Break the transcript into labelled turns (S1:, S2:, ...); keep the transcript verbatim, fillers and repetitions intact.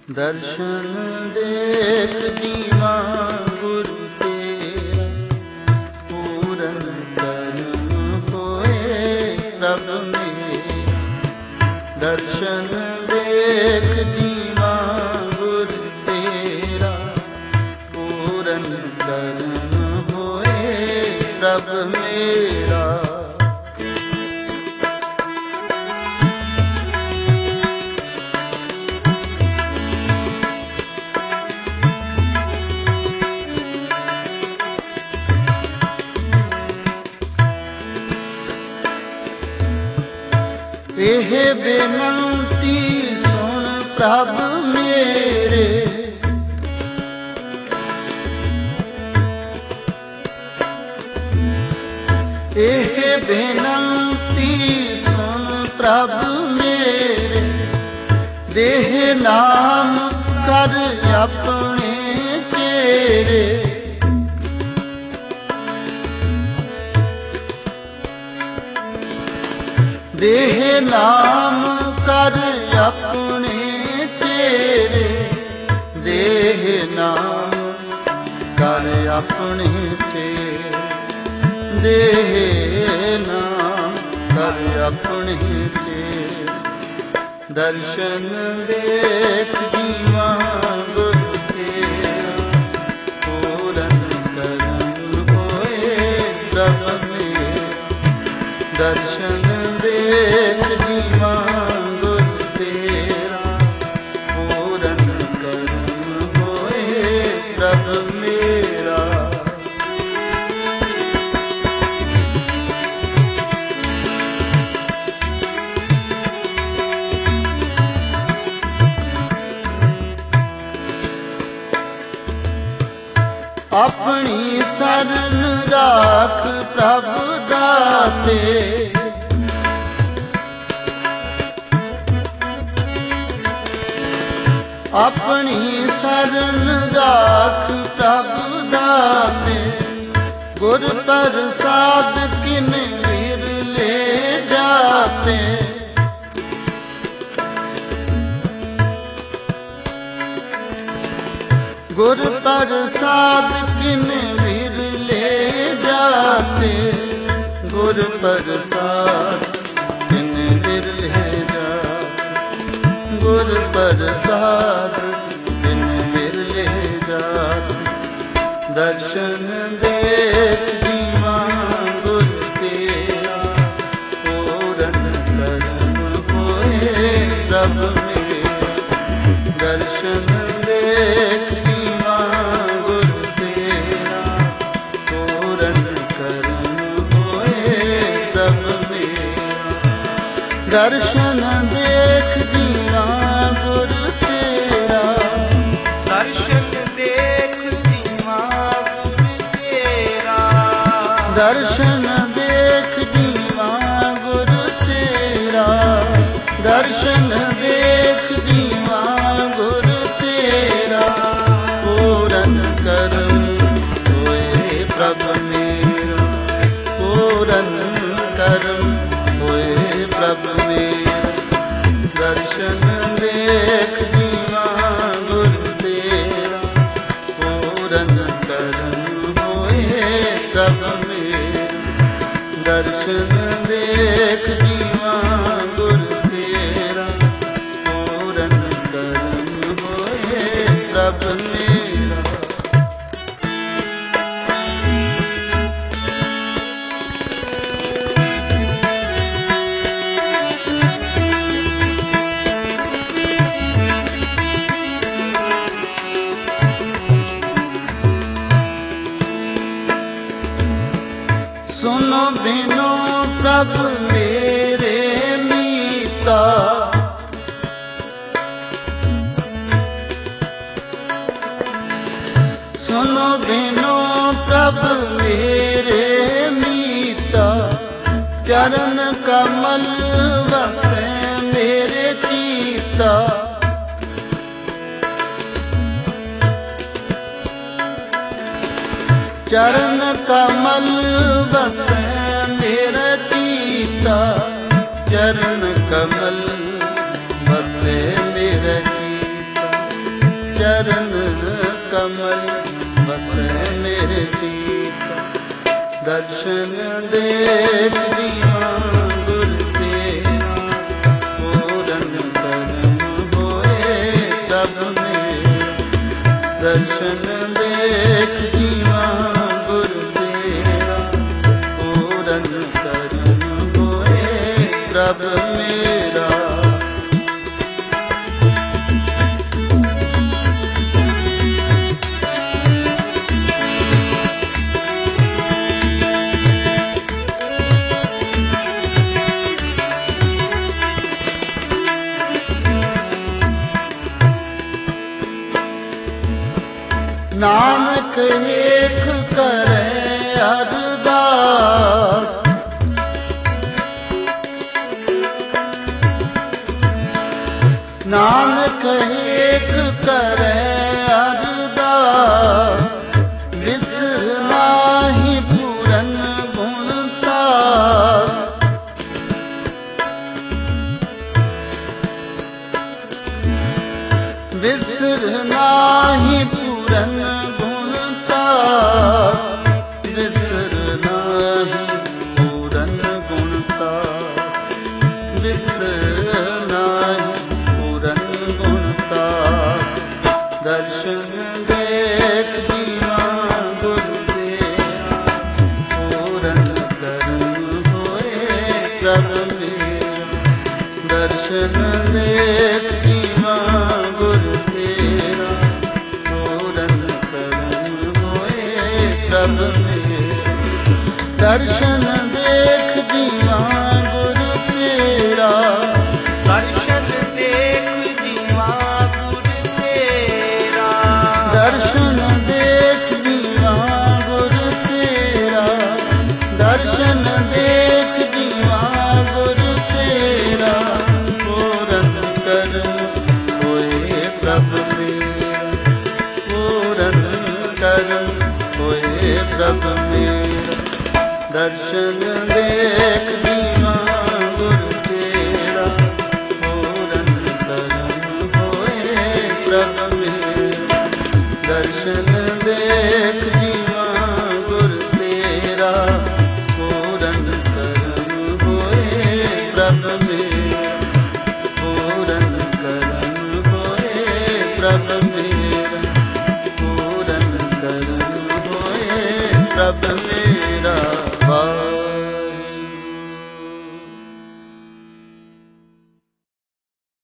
S1: ਦਰਸ਼ਨ ਦੇਖ ਦੀਵਾ ਗੁਰ ਤੇਰਾ, ਪੂਰਨ ਕਰਮ ਹੋਏ ਪ੍ਰਭ ਮੇਰਾ। ਦਰਸ਼ਨ ਦੇਖ ਦੀਵਾ ਗੁਰ ਤੇਰਾ, ਪੂਰਨ ਕਰਮ ਹੋਏ ਪ੍ਰਭ ਮੇਰਾ। ਇਹ ਬੇਨੰਤੀ ਸੁਣ ਪ੍ਰਭ ਮੇਰੇ, ਇਹ ਬੇਨੰਤੀ ਸੁਣ ਪ੍ਰਭ ਮੇਰੇ। ਦੇਹ ਨਾਮ ਕਰ ਆਪਣੇ ਤੇਰੇ, ਦੇਹ ਨਾਮ ਕਰ ਆਪਣੇ ਤੇਰੇ। ਦੇਹ ਨਾਮ ਕਰ ਆਪਣੇ ਤੇਰੇ, ਦੇਹ ਨਾਮ ਕਰ ਆਪਣੇ ਤੇਰੇ। ਦਰਸ਼ਨ ਦੇਖ ਦੀਵਾ ਗੁਰ ਤੇਰਾ, ਪੂਰਨ ਕਰਮ ਹੋਏ ਪ੍ਰਭ ਮੇਰਾ। ਦਰਸ਼ਨ ਦੇਖ ਦੀਵਾ ਗੁਰ ਤੇਰਾ, ਪੂਰਨ ਕਰਮ ਹੋਏ ਪ੍ਰਭ ਮੇਰਾ। ਆਪਣੀ ਸਰਨ ਰਾਖ ਪ੍ਰਭ ਦਾਤੇ, ਆਪਣੀ ਸਰਨ ਰਾਖ ਪ੍ਰਭ ਦਾਤੇ। ਗੁਰ ਪ੍ਰਸਾਦ ਕਿਨ ਵਿਰਲੇ ਜਾਤੇ, ਗੁਰ ਪ੍ਰਸਾਦ ਕਿਨ ਵਿਰਲੇ ਜਾਤੇ। ਗੁਰ ਪ੍ਰਸਾਦ ਕਿਨ ਵਿਰਲੇ ਜਾਤੇ, ਗੁਰ ਪ੍ਰਸਾਦ ਬਿਨ ਵਿਰਲੇ ਜਾਤ। ਦਰਸ਼ਨ ਦੇਖ ਦੀਵਾ ਗੁਰ ਤੇਰਾ, ਪੂਰਨ ਕਰਮ ਹੋਏ ਪ੍ਰਭ ਮੇਰਾ। ਦਰਸ਼ਨ ਦੇਖ ਦੀਵਾ ਗੁਰ ਤੇਰਾ, ਪੂਰਨ ਕਰਮ ਹੋਏ ਪ੍ਰਭ ਮੇਰਾ। ਦਰਸ਼ਨ ਦੇਖ ਦੀਵਾ ਗੁਰ ਤੇਰਾ,
S2: ਦਰਸ਼ਨ ਦੇਖ ਦੀਵਾ ਗੁਰ ਤੇਰਾ।
S1: ਦਰਸ਼ਨ ਦੇਖ ਦੀਵਾ ਗੁਰ ਤੇਰਾ। ਦਰਸ਼ਨ ਦੇਖ ਦੀਵਾ ਗੁਰ ਤੇਰਾ, ਪੂਰਨ ਕਰਮ ਹੋਏ ਪ੍ਰਭ ਮੇਰਾ। ਪੂਰਨ ਕਰਮ ਹੋਏ ਪ੍ਰਭ ਮੇਰਾ। ਦਰਸ਼ਨ ਦੇਖ ਦੀਵਾ ਗੁਰ ਤੇਰਾ, ਪੂਰਨ ਕਰਮ ਹੋਏ ਪ੍ਰਭ ਮੇਰਾ। ਦਰਸ਼ਨ ਦੇਖ ਦੀਵਾ ਗੁਰ ਤੇਰਾ, ਪੂਰਨ ਕਰਮ ਹੋਏ ਪ੍ਰਭ ਮੇਰਾ। ਸੁਨੋ ਬਿਨੋ ਪ੍ਰਭ ਮੇਰੇ ਮੀਤਾ, ਸੁਨੋ ਬਿਨੋ ਪ੍ਰਭ ਮੇਰੇ ਮੀਤਾ। ਚਰਨ ਕਮਲ ਵਸੈ ਮੇਰੇ ਚੀਤਾ, ਚਰਨ ਕਮਲ ਵਸੈ ਮੇਰਾ ਚੀਤਾ। ਚਰਨ ਕਮਲ ਵਸੈ ਮੇਰਾ ਚੀਤਾ। ਚਰਨ ਕਮਲ ਵਸੈ ਮੇਰੇ ਚੀਤਾ। ਦਰਸ਼ਨ ਦੇਖ ਜੀਵਾਂ ਗੁਰ ਤੇਰਾ, ਪੂਰਨ ਕਰਮ ਹੋਏ ਪ੍ਰਭ ਮੇਰਾ। ਦਰਸ਼ਨ ਦੇਖ ਜੀਵਾਂ ਗੁਰ ਤੇਰਾ, ਪੂਰਨ ਕਰਮ ਹੋਏ ਪ੍ਰਭ ਮੇਰਾ। ਨਾਨਕ ਏਕ ਕਰੈ ਅਰਦਾਸ, ਨਾਨਕ ਏਕ ਕਰੈ ਅਰਦਾਸ। ਵਿਸਰ ਨਾਹੀ ਪੂਰਨ ਗੁਣ ਤਾਸ, ਵਿਸਰ ਨਾਹੀ ਪੂਰਨ ਗੁਣ ਤਾਸ। ਵਿਸਰ ਨਾਹੀ ਪੂਰਨ ਗੁਣ ਤਾਸ, ਵਿਸਰ ਨਾਹੀ ਪੂਰਨ ਗੁਣ ਤਾਸ। ਦਰਸ਼ਨ ਦੇਖ ਜੀਵਾਂ ਗੁਰ ਤੇਰਾ, ਪੂਰਨ ਕਰਮ ਹੋਏ ਪ੍ਰਭ ਮੇਰਾ। ਦਰਸ਼ਨ ਦੇਖ ਜੀਵਾਂ ਗੁਰ ਤੇਰਾ, ਪੂਰਨ ਕਰਮ ਹੋਏ ਪ੍ਰਭ ਮੇਰਾ। ਦਰਸ਼ਨ ਦੇਖ ਜੀਵਾਂ ਗੁਰ ਤੇਰਾ,
S2: ਦਰਸ਼ਨ ਦੇਖ ਜੀਵਾਂ ਗੁਰ ਤੇਰਾ।
S1: ਦਰਸ਼ਨ ਦੇਖ ਜੀਵਾਂ ਗੁਰ ਤੇਰਾ, ਦਰਸ਼ਨ ਦੇਖ ਜੀਵਾਂ ਗੁਰ ਤੇਰਾ। ਪੂਰਨ ਕਰਮ ਹੋਏ ਪ੍ਰਭ ਮੇਰਾ, ਪੂਰਨ ਕਰਮ ਹੋਏ ਪ੍ਰਭ ਮੇਰਾ। ਦਰਸ਼ਨ ਦੇਖ ਜੀਵਾਂ ਗੁਰ ਤੇਰਾ, ਪੂਰਨ ਕਰਮ ਹੋਏ ਪ੍ਰਭ ਮੇਰਾ। ਦਰਸ਼ਨ ਦੇਖ ਜੀਵਾਂ ਗੁਰ ਤੇਰਾ, ਪੂਰਨ ਕਰਮ ਹੋਏ ਪ੍ਰਭ ਮੇਰਾ। ਪੂਰਨ ਕਰਮ ਹੋਏ ਪ੍ਰਭ ਮੇਰਾ, ਪੂਰਨ ਕਰਮ ਹੋਏ ਪ੍ਰਭ ਮੇਰਾ। ਵਾਹਿਗੁਰੂ।